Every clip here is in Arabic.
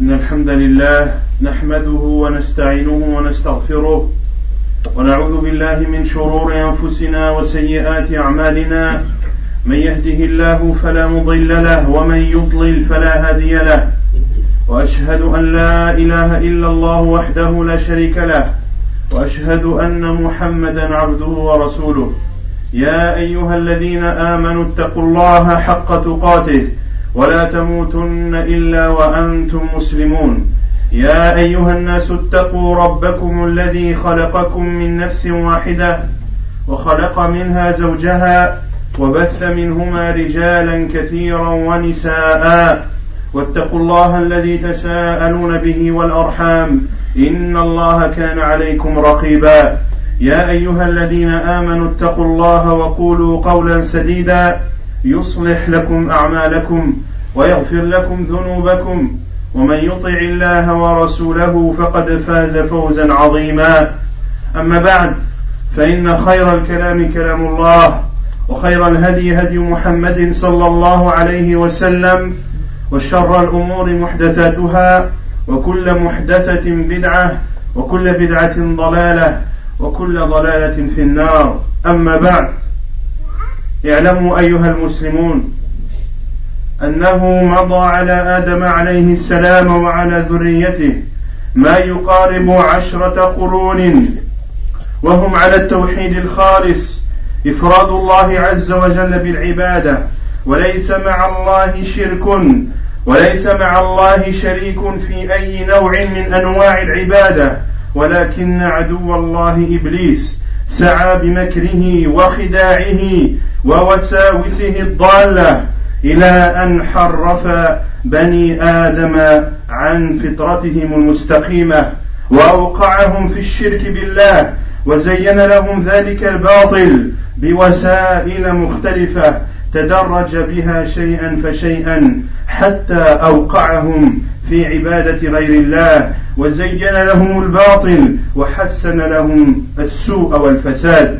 إن الحمد لله نحمده ونستعينه ونستغفره ونعوذ بالله من شرور أنفسنا وسيئات أعمالنا من يهده الله فلا مضل له ومن يضلل فلا هادي له وأشهد أن لا إله إلا الله وحده لا شريك له وأشهد أن محمدا عبده ورسوله يا أيها الذين آمنوا اتقوا الله حق تقاته ولا تموتن إلا وأنتم مسلمون يا أيها الناس اتقوا ربكم الذي خلقكم من نفس واحدة وخلق منها زوجها وبث منهما رجالا كثيرا ونساء واتقوا الله الذي تساءلون به والأرحام إن الله كان عليكم رقيبا يا أيها الذين آمنوا اتقوا الله وقولوا قولا سديدا يصلح لكم أعمالكم ويغفر لكم ذنوبكم ومن يطع الله ورسوله فقد فاز فوزا عظيما أما بعد فإن خير الكلام كلام الله وخير الهدي هدي محمد صلى الله عليه وسلم وشر الأمور محدثاتها وكل محدثة بدعة وكل بدعة ضلالة وكل ضلالة في النار أما بعد اعلموا أيها المسلمون أنه مضى على آدم عليه السلام وعلى ذريته ما يقارب 10 قرون وهم على التوحيد الخالص إفراد الله عز وجل بالعبادة وليس مع الله شرك وليس مع الله شريك في أي نوع من أنواع العبادة ولكن عدو الله إبليس سعى بمكره وخداعه ووساوسه الضالة إلى أن حرف بني آدم عن فطرتهم المستقيمة وأوقعهم في الشرك بالله وزين لهم ذلك الباطل بوسائل مختلفة تدرج بها شيئا فشيئا حتى أوقعهم في عبادة غير الله وزين لهم الباطل وحسن لهم السوء والفساد.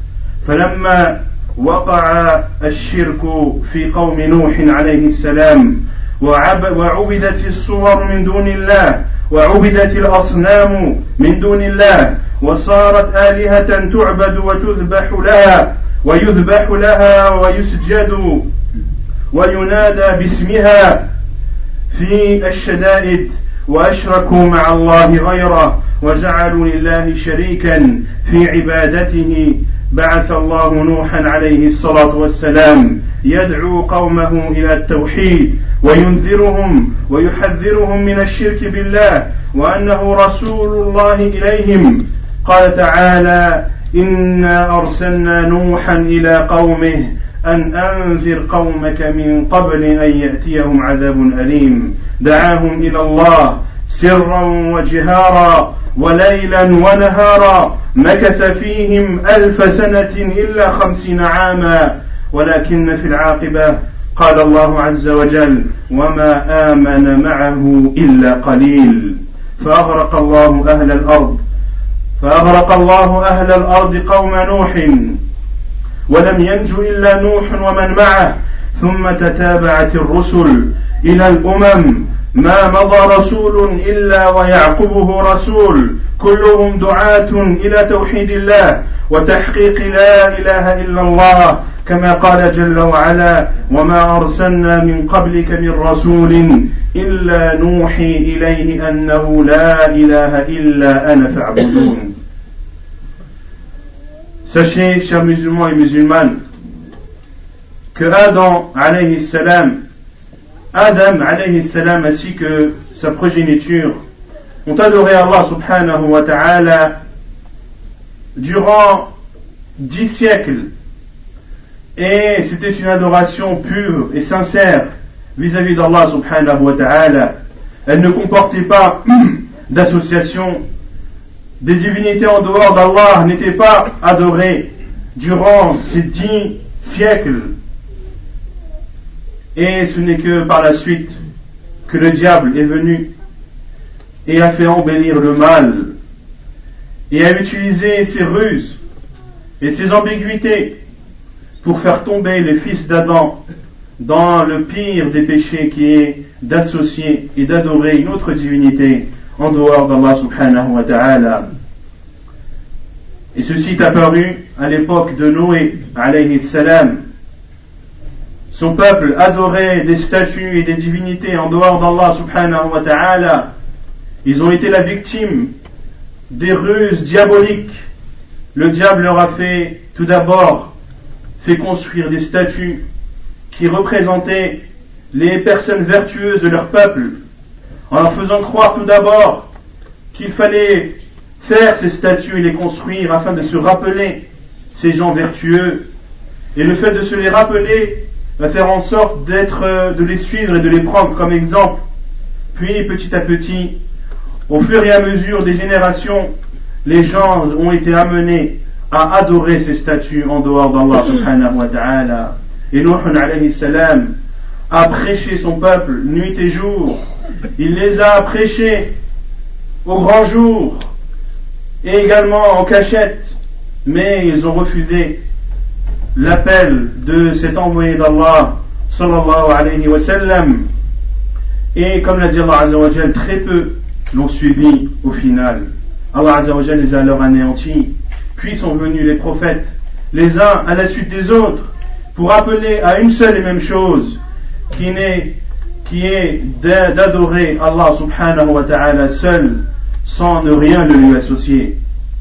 فلما وقع الشرك في قوم نوح عليه السلام وعبدت الصور من دون الله وعبدت الأصنام من دون الله وصارت آلهة تعبد ويذبح لها ويسجد وينادى باسمها في الشدائد وأشركوا مع الله غيره وجعلوا لله شريكا في عبادته بعث الله نوحا عليه الصلاة والسلام يدعو قومه إلى التوحيد وينذرهم ويحذرهم من الشرك بالله وأنه رسول الله إليهم. قال تعالى إنا أرسلنا نوحا إلى قومه أن أنذر قومك من قبل أن يأتيهم عذاب أليم دعاهم إلى الله سرا وجهارا وليلا ونهارا مكث فيهم 1000 سنة إلا 50 عاما ولكن في العاقبة قال الله عز وجل وما آمن معه إلا قليل فأغرق الله أهل الأرض قوم نوح ولم ينج إلا نوح ومن معه ثم تتابعت الرسل إلى الأمم ما مضى رسول إلا ويعقبه رسول كلهم دعاة إلى توحيد الله وتحقيق لا إله إلا الله كما قال جل وعلا وما أرسلنا من قبلك من رسول إلا نوحي إليه أنه لا إله إلا أنا فاعبدون. Sachez, chers musulmans et musulmanes, que Adam alayhi salam ainsi que sa progéniture ont adoré Allah subhanahu wa ta'ala durant 10 siècles et c'était une adoration pure et sincère vis-à-vis d'Allah subhanahu wa ta'ala. Elle ne comportait pas d'association. Des divinités en dehors d'Allah n'étaient pas adorées durant ces 10 siècles. Et ce n'est que par la suite que le diable est venu et a fait embellir le mal et a utilisé ses ruses et ses ambiguïtés pour faire tomber les fils d'Adam dans le pire des péchés qui est d'associer et d'adorer une autre divinité en dehors d'Allah subhanahu wa ta'ala. Et ceci est apparu à l'époque de Noé alayhi salam. Son peuple adorait des statues et des divinités en dehors d'Allah subhanahu wa ta'ala. Ils ont été la victime des ruses diaboliques. Le diable leur a fait tout d'abord construire des statues qui représentaient les personnes vertueuses de leur peuple, en leur faisant croire tout d'abord qu'il fallait faire ces statues et les construire afin de se rappeler ces gens vertueux. Et le fait de se les rappeler va faire en sorte de les suivre et de les prendre comme exemple. Puis petit à petit, au fur et à mesure des générations, les gens ont été amenés à adorer ces statues en dehors d'Allah subhanahu wa ta'ala. Et Nuh alayhi salam a prêché son peuple nuit et jour. Il les a prêchés au grand jour et également en cachette, mais ils ont refusé l'appel de cet envoyé d'Allah sallallahu alayhi wa sallam. Et comme l'a dit Allah azza wa jal, très peu l'ont suivi au final. Allah azza wa jal les a alors anéantis. Puis sont venus les prophètes, les uns à la suite des autres, pour appeler à une seule et même chose, qui est d'adorer Allah subhanahu wa ta'ala seul, sans ne rien de lui associer.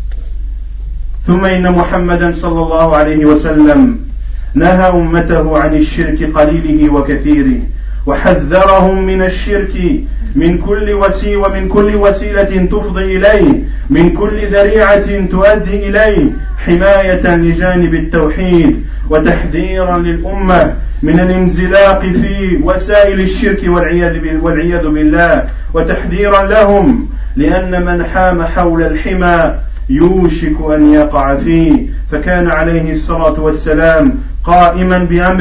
ثم إن محمدا صلى الله عليه وسلم نهى أمته عن الشرك قليله وكثيره وحذرهم من الشرك من كل وسيلة تفضي إليه من كل ذريعة تؤدي إليه حماية لجانب التوحيد وتحذيرا للأمة من الانزلاق في وسائل الشرك والعياذ بالله وتحذيرا لهم لأن من حام حول الحمى يوشك أن يقع فيه فكان عليه الصلاة والسلام قائما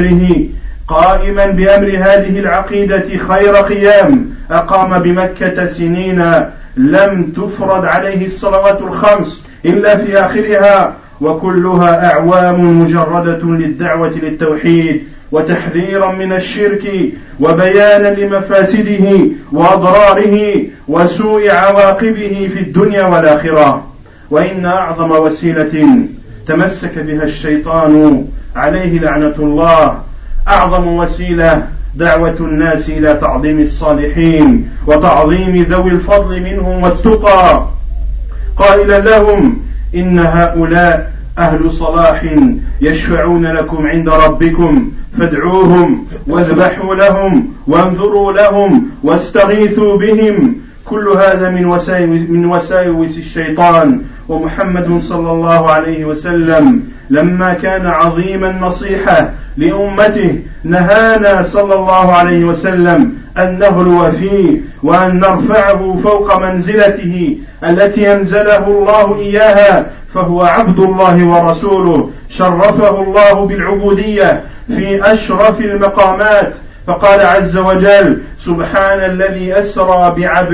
بأمر هذه العقيدة خير قيام أقام بمكة سنين لم تفرض عليه الصلوات الخمس إلا في آخرها وكلها أعوام مجردة للدعوة للتوحيد وتحذيرا من الشرك وبيانا لمفاسده وأضراره وسوء عواقبه في الدنيا والآخرة. وإن أعظم وسيلة تمسك بها الشيطان عليه لعنة الله أعظم وسيلة دعوة الناس إلى تعظيم الصالحين وتعظيم ذوي الفضل منهم والتقى قائلا لهم إن هؤلاء أهل صلاح يشفعون لكم عند ربكم فادعوهم واذبحوا لهم وانذروا لهم واستغيثوا بهم كل هذا من وساوس الشيطان. ومحمد صلى الله عليه وسلم لما كان عظيم النصيحة لأمته نهانا صلى الله عليه وسلم أن نغلو فيه وأن نرفعه فوق منزلته التي أنزله الله إياها فهو عبد الله ورسوله شرفه الله بالعبودية في أشرف المقامات فقال عز وجل سبحان الذي أسرى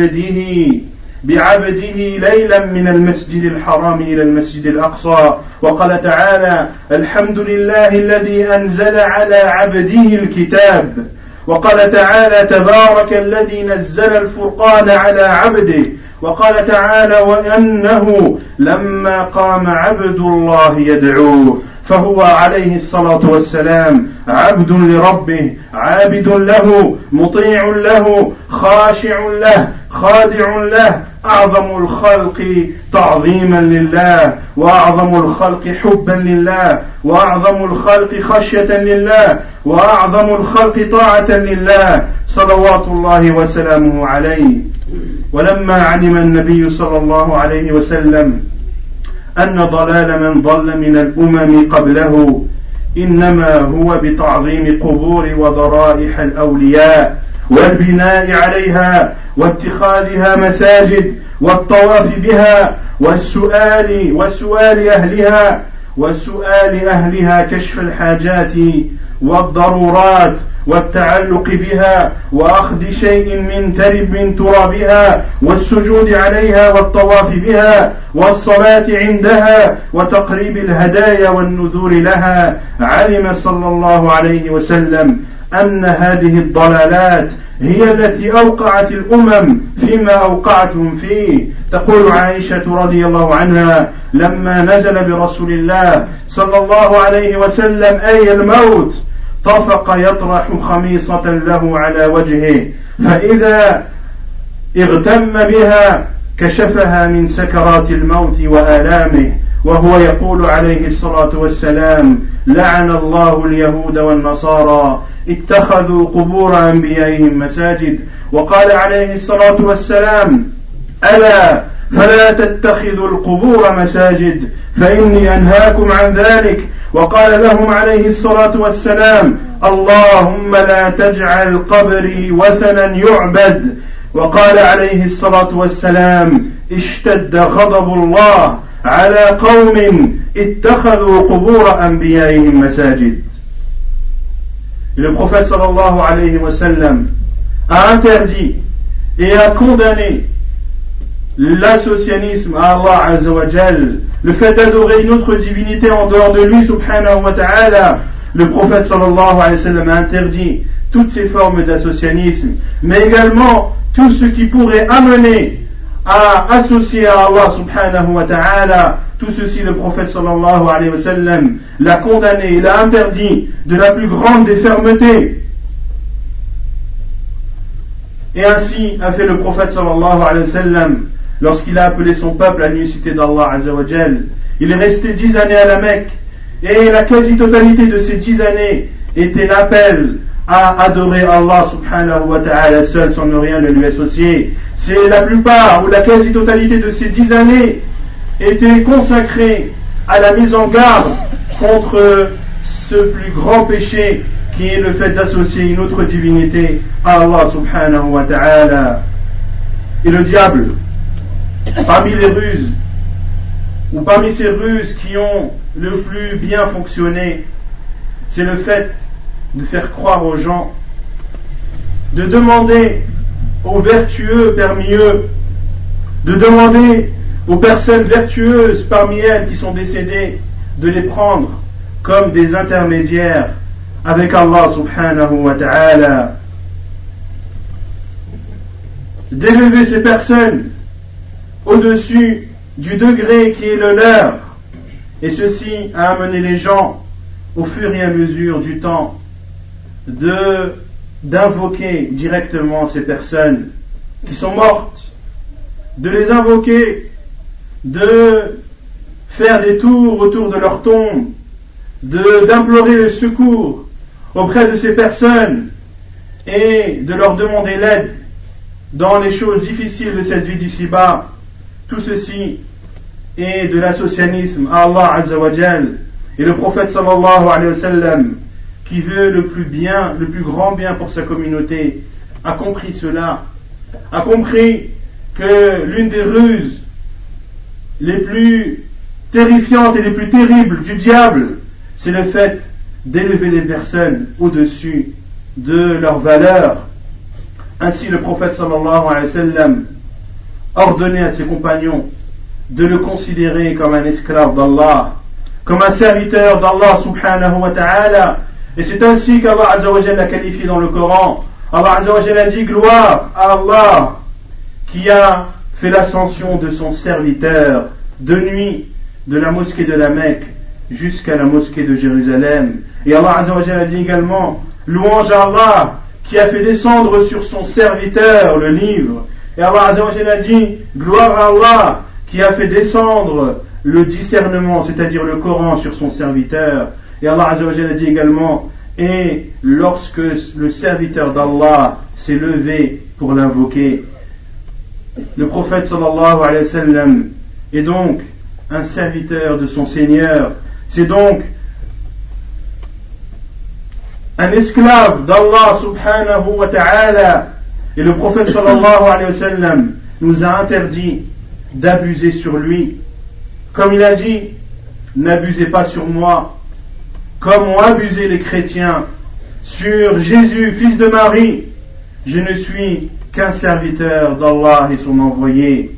بعبده ليلا من المسجد الحرام إلى المسجد الأقصى وقال تعالى الحمد لله الذي أنزل على عبده الكتاب وقال تعالى تبارك الذي نزل الفرقان على عبده وقال تعالى وأنه لما قام عبد الله يدعوه فهو عليه الصلاة والسلام عبد لربه عابد له مطيع له خاشع له خادع له أعظم الخلق تعظيما لله وأعظم الخلق حبا لله وأعظم الخلق خشية لله وأعظم الخلق طاعة لله صلوات الله وسلامه عليه. ولما علم النبي صلى الله عليه وسلم أن ضلال من ضل من الأمم قبله إنما هو بتعظيم قبور وضرائح الأولياء والبناء عليها واتخاذها مساجد والطواف بها وسؤال أهلها كشف الحاجات والضرورات والتعلق بها وأخذ شيء من ترابها والسجود عليها والطواف بها والصلاة عندها وتقريب الهدايا والنذور لها. علم صلى الله عليه وسلم أن هذه الضلالات هي التي أوقعت الأمم فيما أوقعتهم فيه. تقول عائشة رضي الله عنها: لما نزل برسول الله صلى الله عليه وسلم أي الموت طفق يطرح خميصة له على وجهه، فإذا اغتم بها كشفها من سكرات الموت وآلامه، وهو يقول عليه الصلاة والسلام: لعن الله اليهود والنصارى اتخذوا قبور أنبيائهم مساجد. وقال عليه الصلاة والسلام: ألا فلا تتخذوا القبور مساجد فإني أنهاكم عن ذلك. وقال لهم عليه الصلاة والسلام: اللهم لا تجعل قبري وثنا يعبد. وقال عليه الصلاة والسلام: اشتد غضب الله على قوم اتخذوا قبور أنبيائهم مساجد. Le prophète sallallahu alayhi wa sallam a interdit et a condamné l'associationnisme à Allah azza wa jal, le fait d'adorer une autre divinité en dehors de lui subhanahu wa ta'ala. Le prophète sallallahu alayhi wa sallam a interdit toutes ces formes d'associationnisme, mais également tout ce qui pourrait amener à associer à Allah subhanahu wa ta'ala. Tout ceci, le prophète sallallahu alayhi wa sallam l'a condamné, il l'a interdit de la plus grande des fermetés. Et ainsi a fait le prophète sallallahu alayhi wa sallam lorsqu'il a appelé son peuple à l'unicité d'Allah azza wa jal. Il est resté 10 années à la Mecque, et la quasi-totalité de ces 10 années était l'appel à adorer Allah subhanahu wa ta'ala seul sans ne rien lui associer. C'est la plupart ou la quasi-totalité de ces 10 années était consacrée à la mise en garde contre ce plus grand péché qui est le fait d'associer une autre divinité à Allah subhanahu wa ta'ala. Et le diable, parmi les ruses, ou parmi ces ruses qui ont le plus bien fonctionné, c'est le fait de faire croire aux gens, de demander aux vertueux parmi eux, de demander aux personnes vertueuses parmi elles qui sont décédées, de les prendre comme des intermédiaires avec Allah subhanahu wa ta'ala, d'élever ces personnes au-dessus du degré qui est le leur, et ceci a amené les gens au fur et à mesure du temps d'invoquer directement ces personnes qui sont mortes, de les invoquer, de faire des tours autour de leur tombe, d'implorer le secours auprès de ces personnes et de leur demander l'aide dans les choses difficiles de cette vie d'ici-bas. Tout ceci est de l'associationnisme à Allah azza wa jal. Et le prophète sallallahu alayhi wa sallam, qui veut le plus grand bien pour sa communauté, a compris cela, a compris que l'une des ruses les plus terrifiantes et les plus terribles du diable, c'est le fait d'élever les personnes au-dessus de leurs valeurs. Ainsi le prophète sallallahu alayhi wa sallam ordonnait à ses compagnons de le considérer comme un esclave d'Allah, comme un serviteur d'Allah subhanahu wa ta'ala. Et c'est ainsi qu'Allah azza wa jalla l'a qualifié dans le Coran. Allah azza wa jalla a dit: gloire à Allah qui a fait l'ascension de son serviteur de nuit de la mosquée de la Mecque jusqu'à la mosquée de Jérusalem. Et Allah azza wa jalla a dit également: louange à Allah qui a fait descendre sur son serviteur le livre. Et Allah azza wa jalla a dit: gloire à Allah qui a fait descendre le discernement, c'est-à-dire le Coran, sur son serviteur. Et Allah azza wa jalla a dit également: et lorsque le serviteur d'Allah s'est levé pour l'invoquer. Le prophète sallallahu alayhi wa sallam est donc un serviteur de son Seigneur. C'est donc un esclave d'Allah subhanahu wa ta'ala. Et le prophète sallallahu alayhi wa sallam nous a interdit d'abuser sur lui. Comme il a dit: n'abusez pas sur moi, comme ont abusé les chrétiens sur Jésus, fils de Marie. Je ne suis qu'un serviteur d'Allah et son envoyé.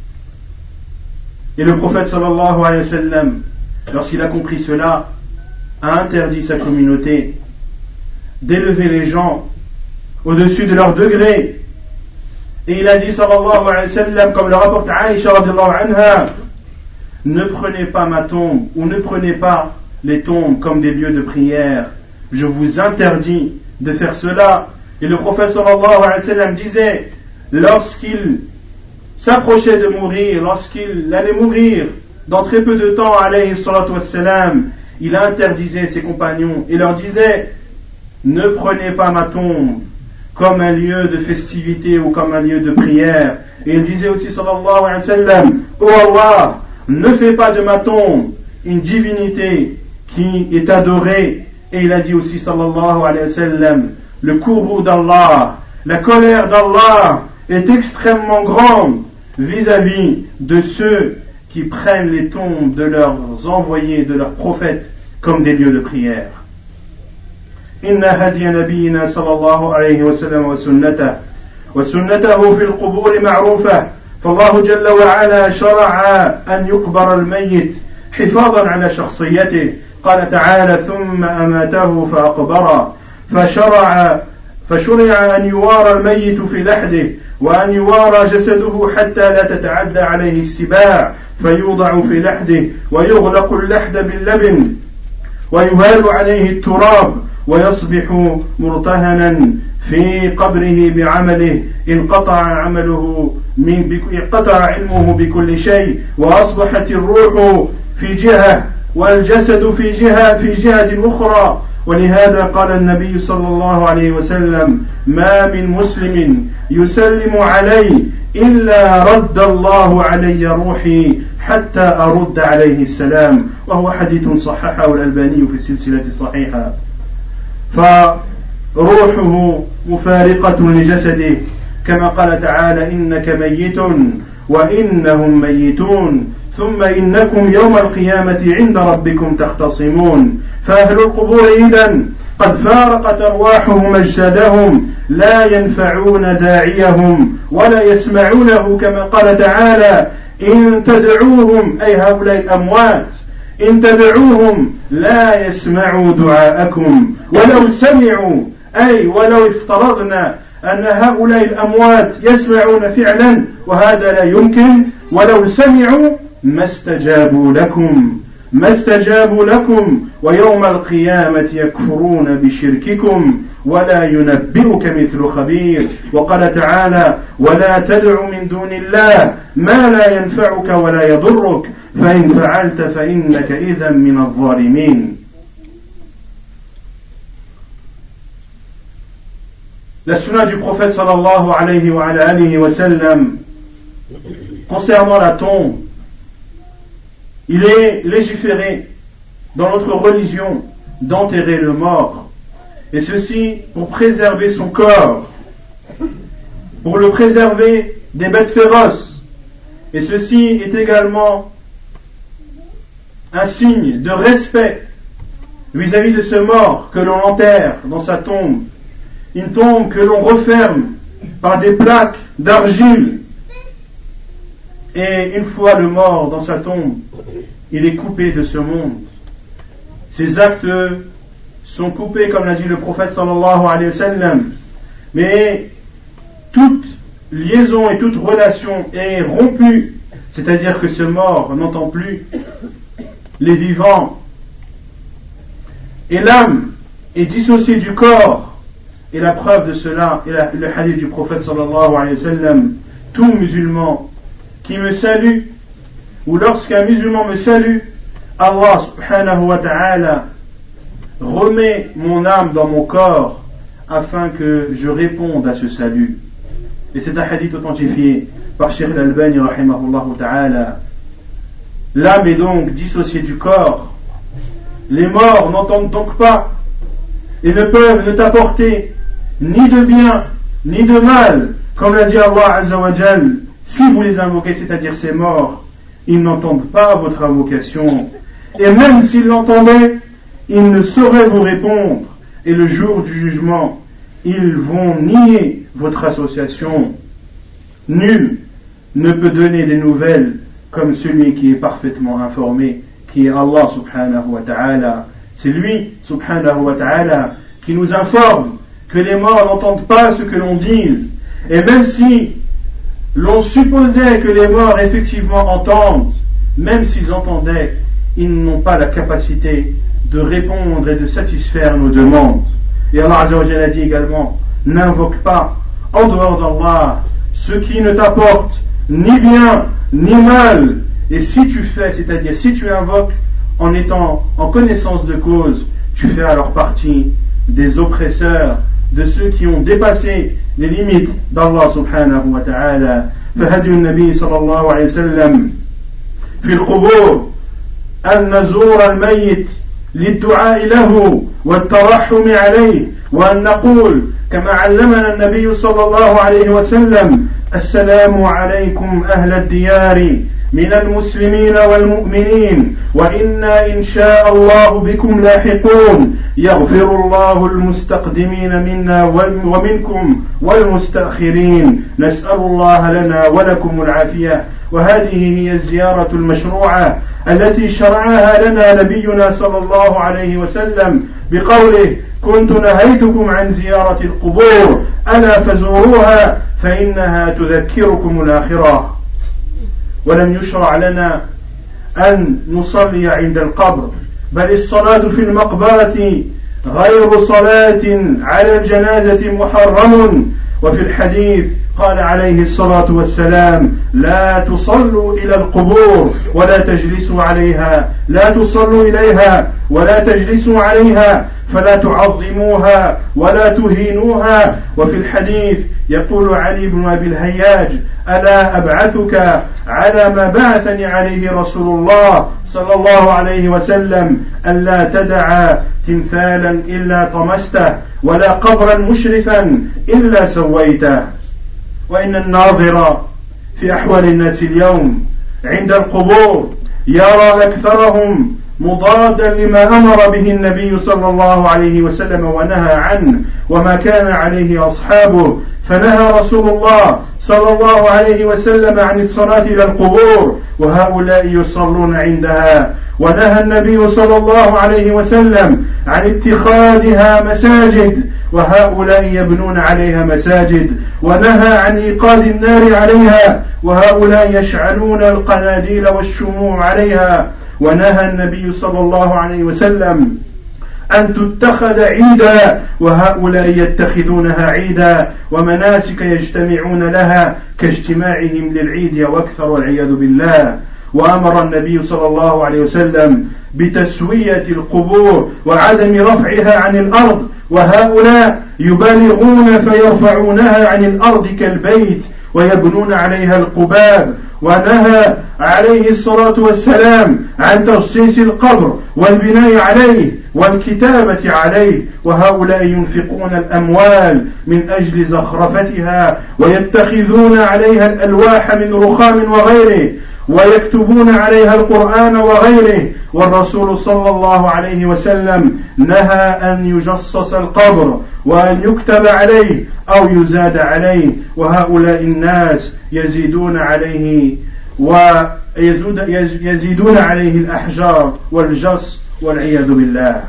Et le prophète sallallahu alayhi wa sallam, lorsqu'il a compris cela, a interdit sa communauté d'élever les gens au-dessus de leur degré. Et il a dit, sallallahu alayhi wa sallam, comme le rapporte Aïcha radiallahu anha, ne prenez pas ma tombe, ou ne prenez pas les tombes comme des lieux de prière. Je vous interdis de faire cela. Et le prophète sallallahu alayhi wa sallam disait, lorsqu'il s'approchait de mourir, lorsqu'il allait mourir, dans très peu de temps, alayhi salatu wassalam, il interdisait ses compagnons et leur disait, ne prenez pas ma tombe comme un lieu de festivité ou comme un lieu de prière. Et il disait aussi, sallallahu alayhi wa sallam, oh Allah, ne fais pas de ma tombe une divinité qui est adorée. Et il a dit aussi, sallallahu alayhi wa sallam, le courroux d'Allah, la colère d'Allah est extrêmement grande vis-à-vis de ceux qui prennent les tombes de leurs envoyés, de leurs prophètes, comme des lieux de prière. Inna hadiya nabiyina sallallahu alayhi wa sallam wa sunnatahu fi al-qubur ma'rufa. فالله جل وعلا شرع أن يقبر الميت حفاظا على شخصيته. قال تعالى ثم أماته فأقبره. فشرع أن يوارى الميت في لحده وأن يوارى جسده حتى لا تتعدى عليه السباع فيوضع في لحده ويغلق اللحد باللبن ويهال عليه التراب ويصبح مرتهنا في قبره بعمله انقطع علمه بكل شيء وأصبحت الروح في جهة والجسد في جهة أخرى. ولهذا قال النبي صلى الله عليه وسلم ما من مسلم يسلم علي إلا رد الله علي روحي حتى أرد عليه السلام. وهو حديث صححه الألباني في السلسلة الصحيحة. فروحه مفارقة لجسده كما قال تعالى إنك ميت وإنهم ميتون ثم إنكم يوم القيامة عند ربكم تختصمون. فأهل القبور إذن قد فارقت أرواحهم أجسادهم لا ينفعون داعيهم ولا يسمعونه كما قال تعالى إن تدعوهم أي هؤلاء الأموات إن تدعوهم لا يسمعوا دعاءكم ولو سمعوا أي ولو افترضنا أن هؤلاء الأموات يسمعون فعلا وهذا لا يمكن ولو سمعوا ما استجابوا لكم ويوم القيامة يكفرون بشرككم ولا ينبئك مثل خبير. وقال تعالى ولا تدع من دون الله ما لا ينفعك ولا يضرك فإن فعلت فإنك إذا من الظالمين. La sunna du prophète sallallahu alayhi wa sallam concernant la tombe, il est légiféré dans notre religion d'enterrer le mort, et ceci pour préserver son corps, pour le préserver des bêtes féroces, et ceci est également un signe de respect vis-à-vis de ce mort que l'on enterre dans sa tombe, une tombe que l'on referme par des plaques d'argile. Et une fois le mort dans sa tombe, il est coupé de ce monde. Ses actes sont coupés, comme l'a dit le prophète sallallahu alayhi wa sallam. Mais toute liaison et toute relation est rompue. C'est-à-dire que ce mort n'entend plus les vivants. Et l'âme est dissociée du corps. Et la preuve de cela est le hadith du prophète sallallahu alayhi wa sallam. Tout musulman qui me salue, ou lorsqu'un musulman me salue, Allah subhanahu wa ta'ala remet mon âme dans mon corps afin que je réponde à ce salut. Et c'est un hadith authentifié par Cheikh al-Albani rahimahullah ta'ala. L'âme est donc dissociée du corps. Les morts n'entendent donc pas et ne peuvent ne t'apporter ni de bien ni de mal, comme l'a dit Allah azza wa jal. Si vous les invoquez, c'est-à-dire ces morts, ils n'entendent pas votre invocation. Et même s'ils l'entendaient, ils ne sauraient vous répondre. Et le jour du jugement, ils vont nier votre association. Nul ne peut donner des nouvelles comme celui qui est parfaitement informé, qui est Allah subhanahu wa ta'ala, C'est lui, subhanahu wa ta'ala, qui nous informe que les morts n'entendent pas ce que l'on dit. Et même si l'on supposait que les morts effectivement entendent, même s'ils entendaient, ils n'ont pas la capacité de répondre et de satisfaire nos demandes. Et Allah Azza wa Jalla a dit également, n'invoque pas en dehors d'Allah ce qui ne t'apporte ni bien ni mal. Et si tu fais, c'est-à-dire si tu invoques en étant en connaissance de cause, tu fais alors partie des oppresseurs, de ceux qui ont dépassé les limites d'Allah subhanahu wa ta'ala. فهدي النبي صلى الله عليه وسلم في القبور أن نزور الميت للدعاء له والترحم عليه وأن نقول كما علمنا النبي صلى الله عليه وسلم السلام عليكم أهل الديار من المسلمين والمؤمنين وإنا إن شاء الله بكم لاحقون يغفر الله المستقدمين منا ومنكم والمستأخرين نسأل الله لنا ولكم العافية. وهذه هي الزيارة المشروعة التي شرعها لنا نبينا صلى الله عليه وسلم بقوله كنت نهيتكم عن زيارة القبور ألا فزوروها فإنها تذكركم الآخرة. ولم يشرع لنا أن نصلي عند القبر بل الصلاة في المقبرة غير صلاة على الجنازة محرم. وفي الحديث قال عليه الصلاة والسلام لا تصلوا إلى القبور ولا تجلسوا عليها لا تصلوا إليها ولا تجلسوا عليها فلا تعظموها ولا تهينوها. وفي الحديث يقول علي بن أبي الهياج ألا أبعثك على ما بعثني عليه رسول الله صلى الله عليه وسلم ألا تدع تمثالا إلا طمسته ولا قبرا مشرفا إلا سويته. وإن الناظر في أحوال الناس اليوم عند القبور يرى أكثرهم مضادا لما أمر به النبي صلى الله عليه وسلم ونهى عنه وما كان عليه أصحابه. فنهى رسول الله صلى الله عليه وسلم عن الصلاة إلى القبور وهؤلاء يصلون عندها. ونهى النبي صلى الله عليه وسلم عن اتخاذها مساجد وهؤلاء يبنون عليها مساجد. ونهى عن إيقاد النار عليها وهؤلاء يشعلون القناديل والشموع عليها. ونهى النبي صلى الله عليه وسلم أن تتخذ عيدا وهؤلاء يتخذونها عيدا ومناسك يجتمعون لها كاجتماعهم للعيد وأكثر والعياذ بالله. وأمر النبي صلى الله عليه وسلم بتسوية القبور وعدم رفعها عن الأرض وهؤلاء يبالغون فيرفعونها عن الأرض كالبيت ويبنون عليها القباب. ونهى عليه الصلاة والسلام عن تخصيص القبر والبناء عليه والكتابة عليه وهؤلاء ينفقون الأموال من أجل زخرفتها ويتخذون عليها الألواح من رخام وغيره ويكتبون عليها القرآن وغيره. والرسول صلى الله عليه وسلم نهى أن يجصص القبر وأن يكتب عليه أو يزاد عليه وهؤلاء الناس يزيدون عليه ويزيدون عليه الأحجار والجص والعياذ بالله.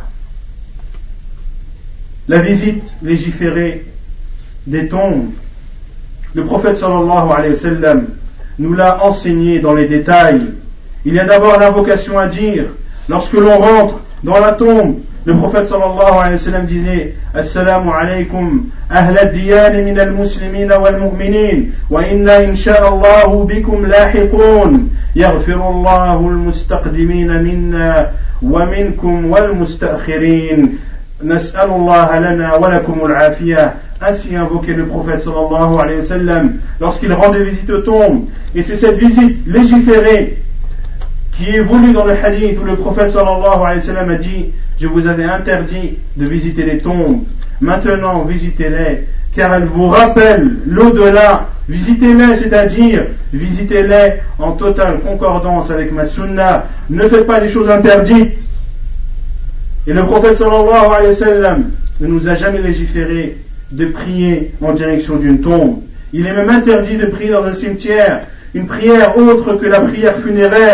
La visite légiférée des tombes, le prophète sallallahu alayhi wa sallam nous l'a enseigné dans les détails. Il y a d'abord l'invocation à dire lorsque l'on rentre dans la tombe. Le prophète sallallahu alayhi wa sallam disait Assalamu alaykum ahla diyar min al-muslimin wal-mu'minin wa inna insha'Allahu bikum lahiqun yaghfirullahu al-mustaqdimin minna wa minkum wal-musta'khirin nas'alullaha lana wa lakum al-afiyah. Ainsi invoquait le prophète sallallahu alayhi wa sallam lorsqu'il rendait visite aux tombes. Et c'est cette visite légiférée qui est voulue dans le hadith où le prophète sallallahu alayhi wa sallam a dit je vous avais interdit de visiter les tombes, maintenant visitez-les car elles vous rappellent l'au-delà. Visitez-les, c'est-à-dire visitez-les en totale concordance avec ma sunna, ne faites pas des choses interdites. Et le prophète sallallahu alayhi wa sallam ne nous a jamais légiféré de prier en direction d'une tombe. Il est même interdit de prier dans un cimetière, une prière autre que la prière funéraire,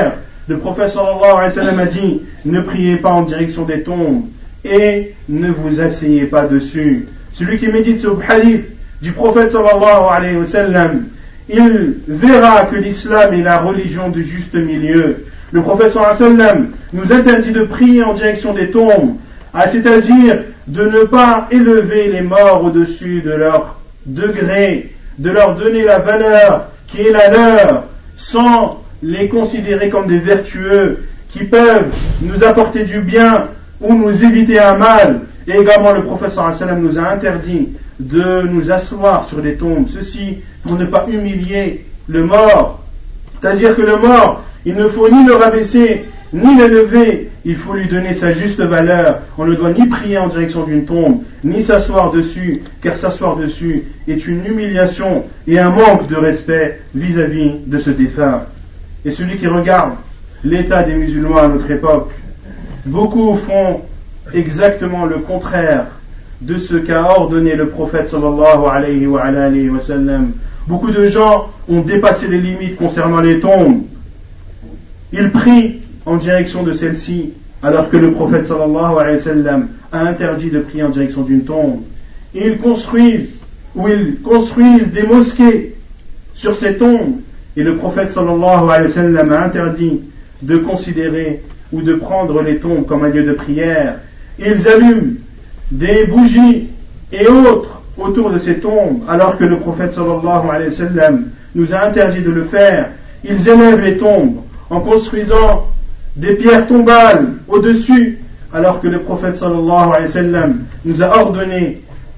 Le prophète sallallahu alayhi wa sallam a dit, ne priez pas en direction des tombes et ne vous asseyez pas dessus. Celui qui médite ce hadith du prophète sallallahu alayhi wa sallam, il verra que l'islam est la religion du juste milieu. Le prophète sallallahu alayhi wa sallam nous interdit de prier en direction des tombes, c'est-à-dire de ne pas élever les morts au-dessus de leur degré, de leur donner la valeur qui est la leur, sans les considérer comme des vertueux qui peuvent nous apporter du bien ou nous éviter un mal. Et également le prophète sallallahu alayhi wa sallam nous a interdit de nous asseoir sur des tombes, ceci pour ne pas humilier le mort. C'est-à-dire que le mort, il ne faut ni le rabaisser ni l'élever, il faut lui donner sa juste valeur. On ne doit ni prier en direction d'une tombe, ni s'asseoir dessus, car s'asseoir dessus est une humiliation et un manque de respect vis-à-vis de ce défunt. Et celui qui regarde l'état des musulmans à notre époque, beaucoup font exactement le contraire de ce qu'a ordonné le prophète sallallahu alayhi wa sallam. Beaucoup de gens ont dépassé les limites concernant les tombes. Ils prient en direction de celle-ci, alors que le prophète sallallahu alayhi wa sallam a interdit de prier en direction d'une tombe. Ils construisent des mosquées sur ces tombes, et le prophète sallallahu alayhi wa sallam a interdit de considérer ou de prendre les tombes comme un lieu de prière. Ils allument des bougies et autres autour de ces tombes, alors que le prophète sallallahu alayhi wa sallam nous a interdit de le faire. Ils élèvent les tombes en construisant des pierres tombales au-dessus, alors que le prophète sallallahu alayhi wa sallam nous a ordonné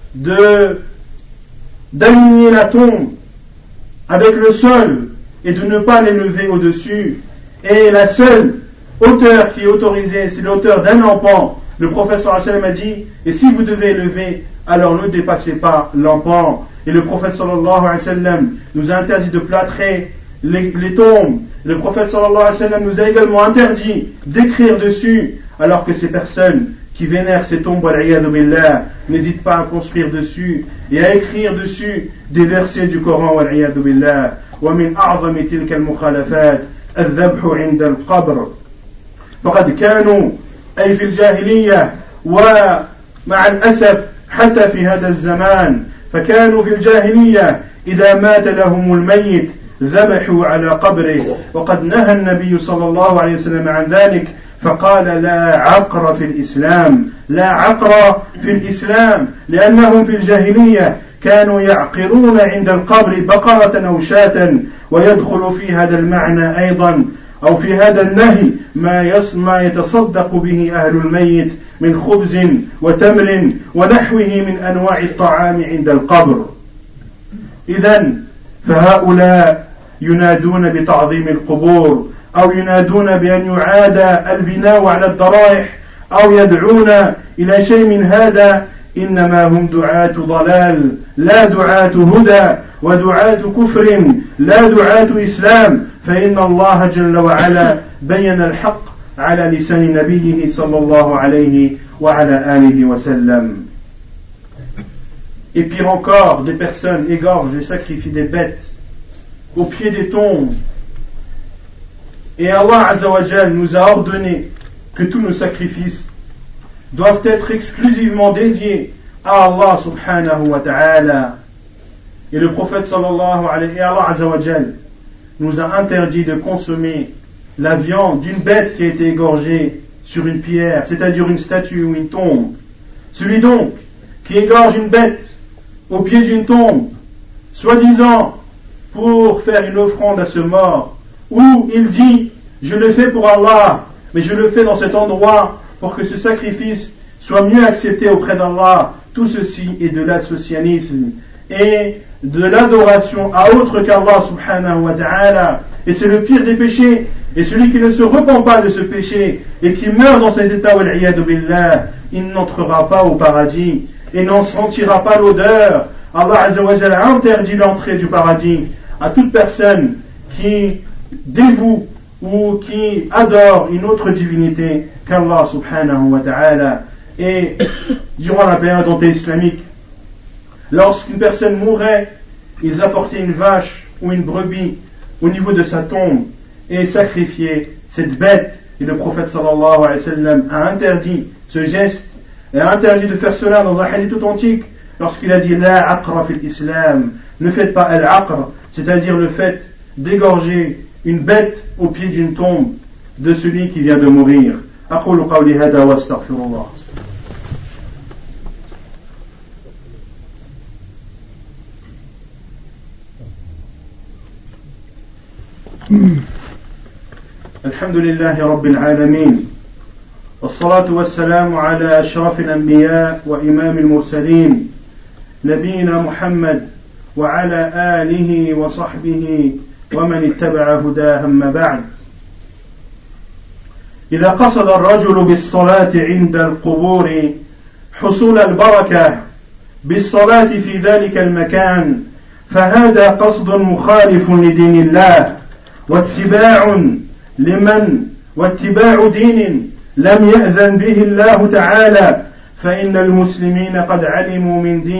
d'aligner la tombe avec le sol et de ne pas l'élever au-dessus. Et la seule hauteur qui est autorisée, c'est la hauteur d'un empan. Le prophète sallallahu alayhi wa sallam a dit, et si vous devez élever, alors ne dépassez pas l'empan. Et le prophète sallallahu alayhi wa sallam nous a interdit de plâtrer les tombes. Le prophète sallallahu alayhi wa sallam nous a également interdit d'écrire dessus, alors que ces personnes qui vénèrent ces tombes, wal'iyadu billah, n'hésitent pas à construire dessus et à écrire dessus des versets du Coran, wal'iyadu billah. ومن أعظم تلك المخالفات الذبح عند القبر، فقد كانوا أي في الجاهلية ومع الأسف حتى في هذا الزمان، فكانوا في الجاهلية إذا مات لهم الميت ذبحوا على قبره، وقد نهى النبي صلى الله عليه وسلم عن ذلك فقال لا عقر في الإسلام، لا عقر في الإسلام، لأنهم في الجاهلية كانوا يعقرون عند القبر بقرة أو شاة، ويدخل في هذا المعنى أيضا أو في هذا النهي ما يتصدق به أهل الميت من خبز وتمر ونحوه من أنواع الطعام عند القبر. إذن فهؤلاء ينادون بتعظيم القبور، أو ينادون بأن يعاد البناء على الضرائح، أو يدعون إلى شيء من هذا، إنما هم دعاة ضلال لا دعاة هدى ودعاة كفر لا دعاة إسلام، فإن الله جل وعلا بين الحق على لسان نبيه صلى الله عليه وعلى آله وسلم. Et pire encore, des personnes égorgent et sacrifient des bêtes au pied des tombes. Et Allah Azza wa Jal nous a ordonné que tous nos sacrifices doivent être exclusivement dédiés à Allah subhanahu wa ta'ala. Et le prophète sallallahu alayhi wa Allah Azza wa Jal nous a interdit de consommer la viande d'une bête qui a été égorgée sur une pierre, c'est-à-dire une statue ou une tombe. Celui donc qui égorge une bête au pied d'une tombe, soi-disant pour faire une offrande à ce mort, ou il dit je le fais pour Allah, mais je le fais dans cet endroit pour que ce sacrifice soit mieux accepté auprès d'Allah, tout ceci est de l'associanisme et de l'adoration à autre qu'Allah subhanahu wa ta'ala, et c'est le pire des péchés. Et celui qui ne se repent pas de ce péché et qui meurt dans cet état, wal'iyadu billah, il n'entrera pas au paradis et n'en sentira pas l'odeur. Allah Azza wa Jalla a interdit l'entrée du paradis à toute personne qui dévoue ou qui adore une autre divinité qu'Allah subhanahu wa ta'ala. Et durant la période anté-islamique, lorsqu'une personne mourait, ils apportaient une vache ou une brebis au niveau de sa tombe et sacrifiaient cette bête. Et le prophète sallallahu alayhi wa sallam a interdit ce geste et a interdit de faire cela dans un hadith authentique lorsqu'il a dit la aqra fil islam, ne faites pas al-aqr, c'est-à-dire le fait d'égorger une bête au pied d'une tombe de celui qui vient de mourir. أقول قولي هذا واستغفر الله. الحمد لله رب العالمين والصلاة والسلام على أشرف الأنبياء وإمام المرسلين نبينا محمد وعلى آله وصحبه ومن اتبع هداه أما بعد. إذا قصد الرجل بالصلاة عند القبور حصول البركة بالصلاة في ذلك المكان فهذا قصد مخالف لدين الله واتباع دين لم يأذن به الله تعالى، فإن المسلمين قد علموا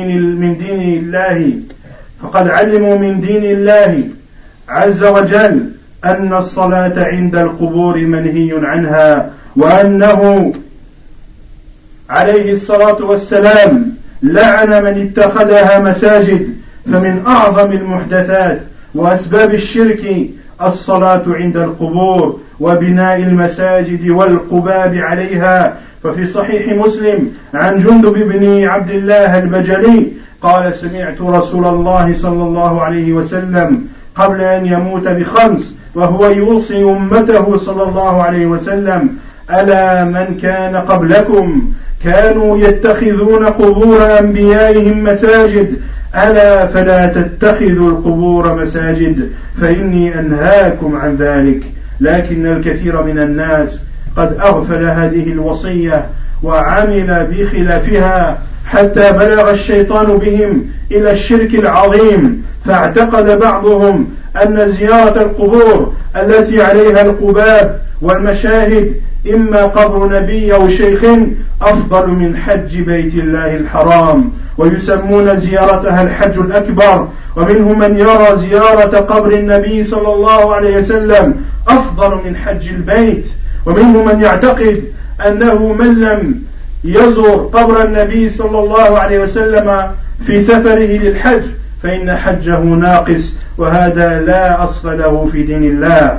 من دين الله عز وجل أن الصلاة عند القبور منهي عنها، وأنه عليه الصلاة والسلام لعن من اتخذها مساجد. فمن أعظم المحدثات وأسباب الشرك الصلاة عند القبور وبناء المساجد والقباب عليها. ففي صحيح مسلم عن جندب بن عبد الله البجلي قال سمعت رسول الله صلى الله عليه وسلم قبل أن يموت بخمس وهو يوصي أمته صلى الله عليه وسلم ألا من كان قبلكم كانوا يتخذون قبور أنبيائهم مساجد ألا فلا تتخذوا القبور مساجد فإني أنهاكم عن ذلك. لكن الكثير من الناس قد أغفل هذه الوصية وعمل بخلافها حتى بلغ الشيطان بهم إلى الشرك العظيم، فاعتقد بعضهم أن زيارة القبور التي عليها القباب والمشاهد إما قبر نبي أو شيخ أفضل من حج بيت الله الحرام، ويسمون زيارتها الحج الأكبر. ومنهم من يرى زيارة قبر النبي صلى الله عليه وسلم أفضل من حج البيت، ومنهم من يعتقد أنه من لم يزور قبر النبي صلى الله عليه وسلم في سفره للحج فإن حجه ناقص، وهذا لا أصل له في دين الله.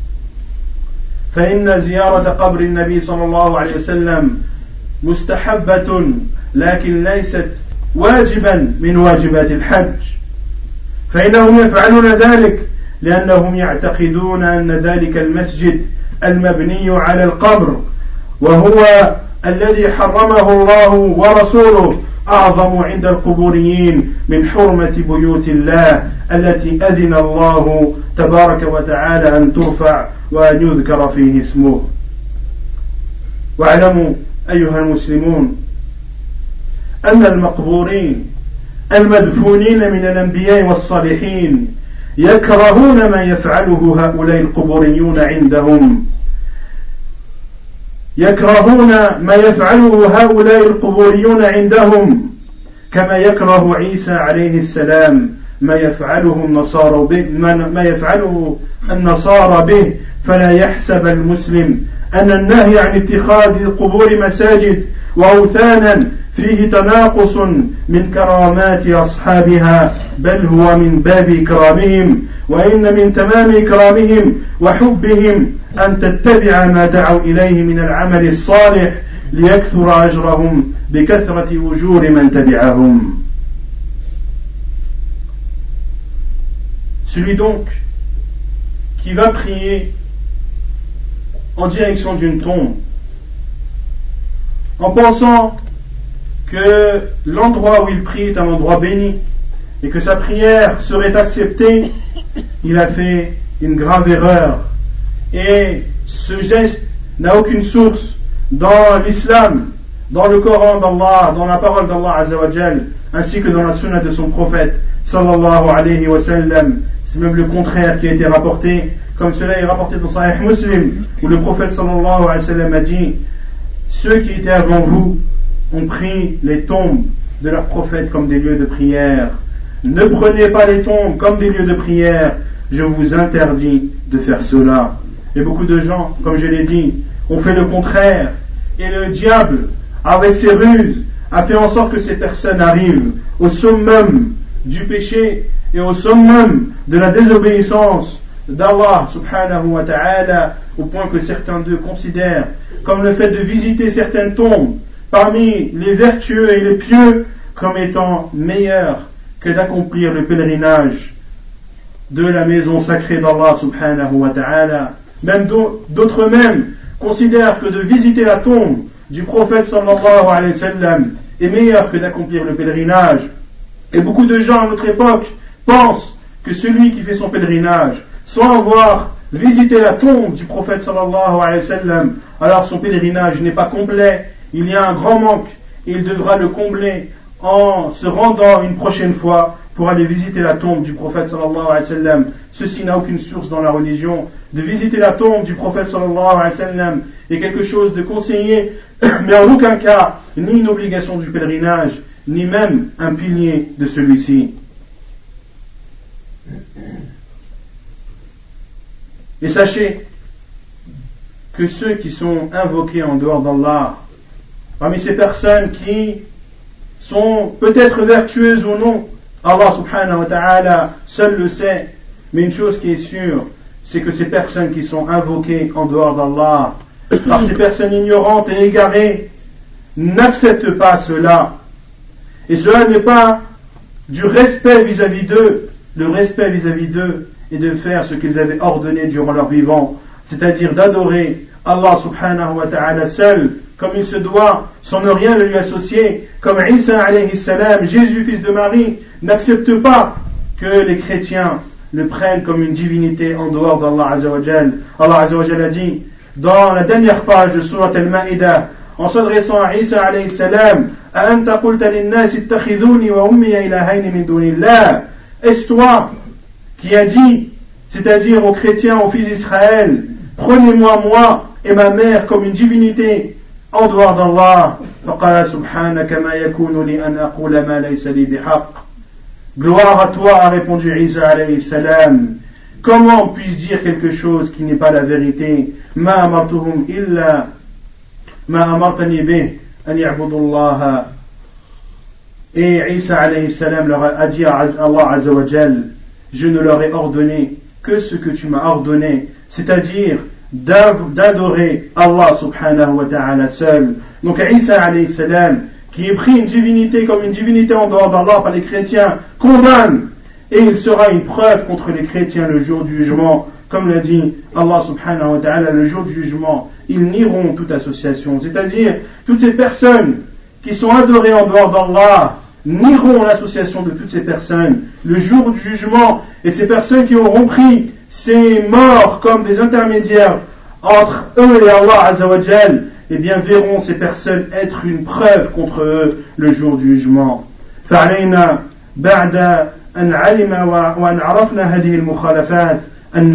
فإن زيارة قبر النبي صلى الله عليه وسلم مستحبة لكن ليست واجبا من واجبات الحج، فإنهم يفعلون ذلك لأنهم يعتقدون أن ذلك المسجد المبني على القبر وهو الذي حرمه الله ورسوله أعظم عند القبوريين من حرمة بيوت الله التي أذن الله تبارك وتعالى أن ترفع وأن يذكر فيه اسمه. واعلموا أيها المسلمون أن المقبورين المدفونين من الأنبياء والصالحين يكرهون ما يفعله هؤلاء القبوريون عندهم، يكرهون ما يفعله هؤلاء القبوريون عندهم كما يكره عيسى عليه السلام ما يفعله النصارى به. فلا يحسب المسلم أن النهي عن اتخاذ القبور مساجد وأوثانا فيه تناقص من كرامات أصحابها، بل هو من باب إكرامهم، وإن من تمام إكرامهم وحبهم أن تتبع ما دعوا إليه من العمل الصالح ليكثر أجرهم بكثرة أجور من تبعهم. Celui donc qui va prier en direction d'une tombe en pensant que l'endroit où il prie est un endroit béni et que sa prière serait acceptée, il a fait une grave erreur. Et ce geste n'a aucune source dans l'islam, dans le Coran d'Allah, dans la parole d'Allah Azza wa Jal, ainsi que dans la sunna de son prophète sallallahu alayhi wa sallam. C'est même le contraire qui a été rapporté, comme cela est rapporté dans Sahih Muslim, où le prophète sallallahu alayhi wa sallam a dit: ceux qui étaient avant vous ont pris les tombes de leurs prophètes comme des lieux de prière. Ne prenez pas les tombes comme des lieux de prière, je vous interdis de faire cela. Et beaucoup de gens, comme je l'ai dit, ont fait le contraire. Et le diable, avec ses ruses, a fait en sorte que ces personnes arrivent au summum du péché et au summum de la désobéissance d'Allah subhanahu wa ta'ala, au point que certains d'eux considèrent comme le fait de visiter certaines tombes parmi les vertueux et les pieux comme étant meilleur que d'accomplir le pèlerinage de la maison sacrée d'Allah subhanahu wa ta'ala. Même d'autres même considèrent que de visiter la tombe du prophète sallallahu alayhi wa sallam est meilleur que d'accomplir le pèlerinage. Et beaucoup de gens à notre époque pensent que celui qui fait son pèlerinage, sans avoir visité la tombe du prophète sallallahu alayhi wa sallam, alors son pèlerinage n'est pas complet, il y a un grand manque, et il devra le combler en se rendant une prochaine fois pour aller visiter la tombe du prophète sallallahu alayhi wa sallam. Ceci n'a aucune source dans la religion. De visiter la tombe du prophète sallallahu alayhi wa sallam est quelque chose de conseillé, mais en aucun cas ni une obligation du pèlerinage, ni même un pilier de celui-ci. Et sachez que ceux qui sont invoqués en dehors d'Allah, parmi ces personnes qui sont peut-être vertueuses ou non, Allah subhanahu wa ta'ala seul le sait, mais une chose qui est sûre, c'est que ces personnes qui sont invoquées en dehors d'Allah, par ces personnes ignorantes et égarées, n'acceptent pas cela. Et cela n'est pas du respect vis-à-vis d'eux. Le respect vis-à-vis d'eux est de faire ce qu'ils avaient ordonné durant leur vivant, c'est-à-dire d'adorer Allah subhanahu wa ta'ala seul, comme il se doit, sans ne rien lui associer, comme Isa alayhi salam, Jésus fils de Marie, n'accepte pas que les chrétiens le prennent comme une divinité en dehors d'Allah azza wa jal. Allah azza wa jal a dit, dans la dernière page de Surat al-Ma'idah, en s'adressant à Isa alayhi salam, أَأَنْتَ قُلْتَ لِلنَّاسِ اتَّخِذُونِي وَأُمِّيَ إِلَهَيْنِ مِن دُونِ اللَّهِ. Est-ce toi qui a dit, c'est-à-dire aux chrétiens, aux fils d'Israël, prenez-moi moi et ma mère comme une divinité en dehors d'Allah. فَقَالَ سُبْحَانَكَ مَا يَكُونُ لِي أَنْ أَقُولَ مَا لَيْسَ لِي بِحَقٍّ. Gloire à toi, a répondu Isa alayhi salam. Comment puis-je dire quelque chose qui n'est pas la vérité? Ma amartuhum illa ma amartani bih an ya'budu Allah. Et Isa alayhi salam leur a dit à Allah azza wa jal, je ne leur ai ordonné que ce que tu m'as ordonné, c'est-à-dire d'adorer Allah subhanahu wa ta'ala seul. Donc Isa alayhi salam, qui est pris une divinité comme une divinité en dehors d'Allah par les chrétiens, condamne, et il sera une preuve contre les chrétiens le jour du jugement. Comme l'a dit Allah subhanahu wa ta'ala, le jour du jugement, ils nieront toute association. C'est-à-dire, toutes ces personnes qui sont adorées en dehors d'Allah nieront l'association de toutes ces personnes le jour du jugement. Et ces personnes qui auront pris ces morts comme des intermédiaires entre eux et Allah azza wa jal, eh bien verront ces personnes être une preuve contre eux le jour du jugement. فعلينا بعد أن علم وأن عرفنا هذه المخالفات أن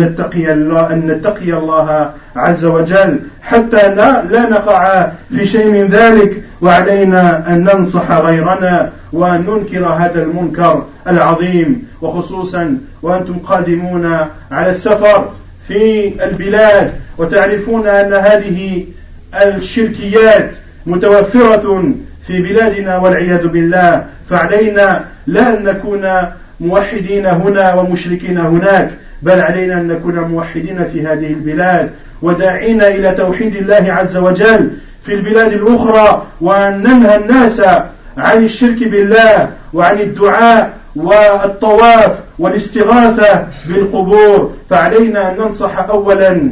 نتقي الله عز وجل حتى لا نقع في شيء من ذلك، وعلينا أن ننصح غيرنا وأن ننكر هذا المنكر العظيم، وخصوصا وأنتم قادمون على السفر في البلاد وتعرفون أن هذه الشركيات متوفرة في بلادنا والعياذ بالله، فعلينا لا أن نكون موحدين هنا ومشركين هناك، بل علينا أن نكون موحدين في هذه البلاد وداعين إلى توحيد الله عز وجل في البلاد الأخرى، وأن ننهى الناس عن الشرك بالله وعن الدعاء والطواف والاستغاثة بالقبور. فعلينا أن ننصح أولا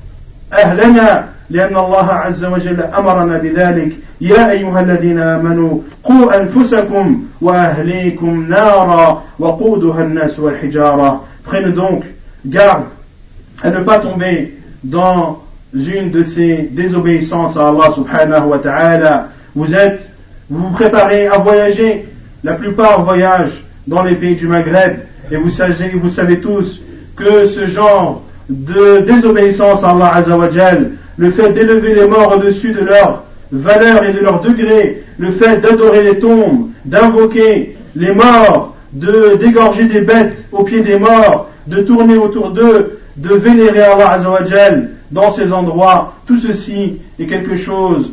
أهلنا لأن الله عز وجل أمرنا بذلك، يا أيها الذين آمنوا قوا أنفسكم وأهليكم نارا وقودها الناس والحجارة. Prenez donc garde à ne pas tomber dans une de ces désobéissances à Allah subhanahu wa ta'ala. Vous vous préparez à voyager, la plupart voyagent dans les pays du Maghreb, et vous savez tous que ce genre de désobéissance à Allah azza wa jal, le fait d'élever les morts au-dessus de leur valeur et de leur degré, le fait d'adorer les tombes, d'invoquer les morts, de d'égorger des bêtes au pied des morts, de tourner autour d'eux, de vénérer Allah Azza wa Jal dans ces endroits. Tout ceci est quelque chose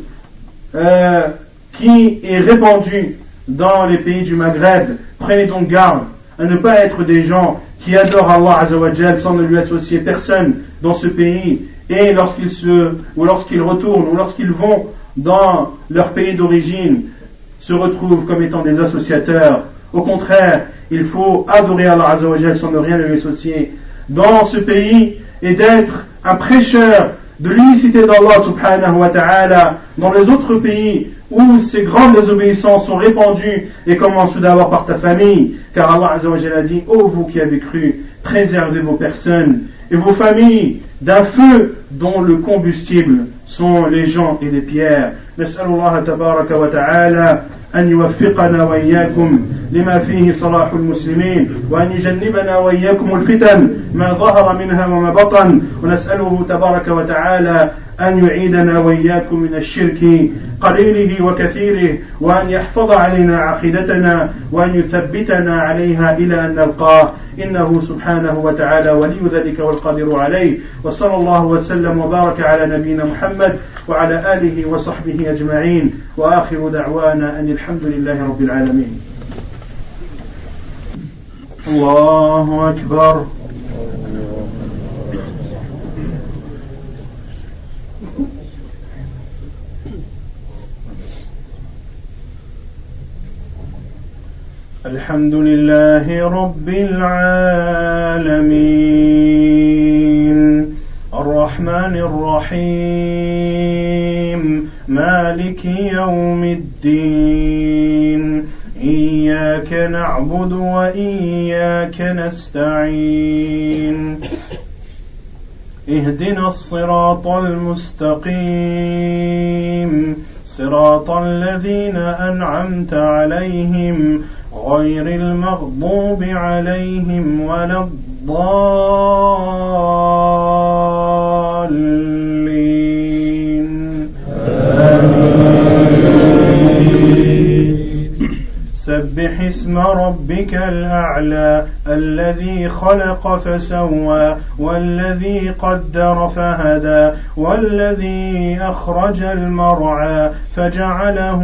qui est répandu dans les pays du Maghreb. Prenez donc garde à ne pas être des gens qui adorent Allah Azza wa Jal sans ne lui associer personne dans ce pays, et lorsqu'ils retournent ou lorsqu'ils vont dans leur pays d'origine se retrouvent comme étant des associateurs. Au contraire, il faut adorer Allah Azza wa Jal sans ne rien lui associer dans ce pays et d'être un prêcheur de l'unicité d'Allah subhanahu wa ta'ala dans les autres pays où ces grandes désobéissances sont répandues, et commence tout d'abord par ta famille, car Allah Azza wa Jal a dit: ô vous qui avez cru, préservez vos personnes et vos familles d'un feu dont le combustible sont les gens et les pierres. Nas'alullah tabaraka wa ta'ala أن يوفقنا وإياكم لما فيه صلاح المسلمين وأن يجنبنا وإياكم الفتن ما ظهر منها وما بطن ونسأله تبارك وتعالى أن يعيدنا وإياكم من الشرك قليله وكثيره وأن يحفظ علينا عقيدتنا وأن يثبتنا عليها إلى أن نلقاه إنه سبحانه وتعالى ولي ذلك والقادر عليه وصلى الله وسلم وبارك على نبينا محمد وعلى آله وصحبه أجمعين وآخر دعوانا أن الحمد لله رب العالمين. الله أكبر. الحمد لله رب العالمين الرحمن الرحيم مالك يوم الدين إياك نعبد وإياك نستعين اهدنا الصراط المستقيم صراط الذين أنعمت عليهم غير المغضوب عليهم ولا الضالين سبح اسم ربك الأعلى الذي خلق فسوى والذي قدر فهدى والذي أخرج المرعى فجعله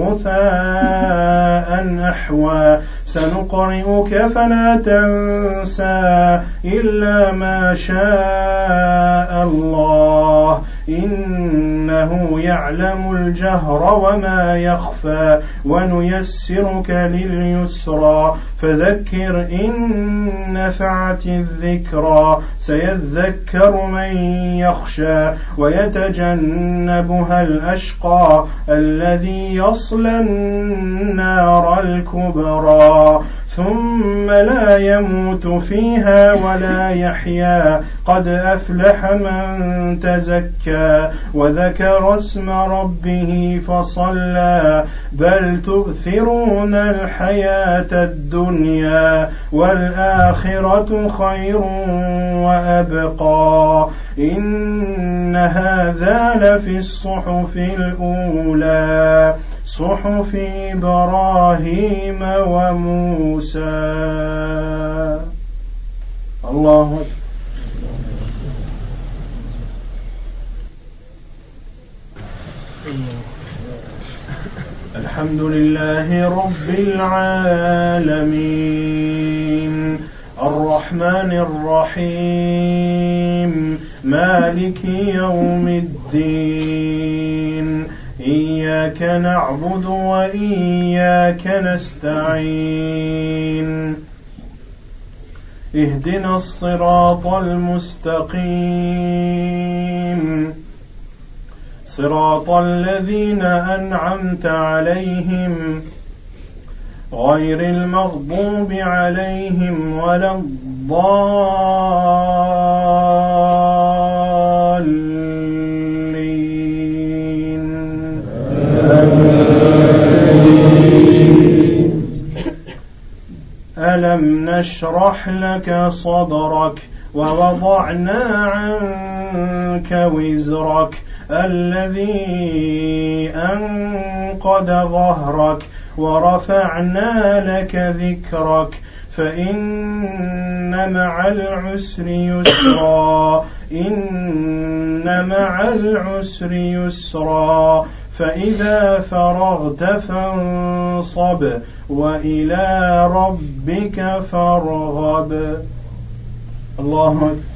غثاء أحوى سنقرئك فلا تنسى إلا ما شاء الله إنه يعلم الجهر وما يخفى ونيسرك لليسرى فذكر إن نفعت الذكرى سيذكر من يخشى ويتجنبها الأشقى الذي يصلى النار الكبرى ثم لا يموت فيها ولا يحيا قد أفلح من تزكى وذكر اسم ربه فصلى بل تؤثرون الحياة الدنيا والآخرة خير وأبقى إن هذا لفي الصحف الأولى صحف إبراهيم وموسى. الله أكبر. الحمد لله رب العالمين الرحمن الرحيم مالك يوم الدين إياك نعبد وإياك نستعين اهدنا الصراط المستقيم صراط الذين أنعمت عليهم غير المغضوب عليهم ولا الضالين. ألم نشرح لك صدرك ووضعنا عنك وزرك الذي أنقض ظهرك ورفعنا لك ذكرك فإن مع العسر يسرا إن مع العسر يسرا فإذا فرغت فانصب وإلى ربك فارغب. الله أكبر.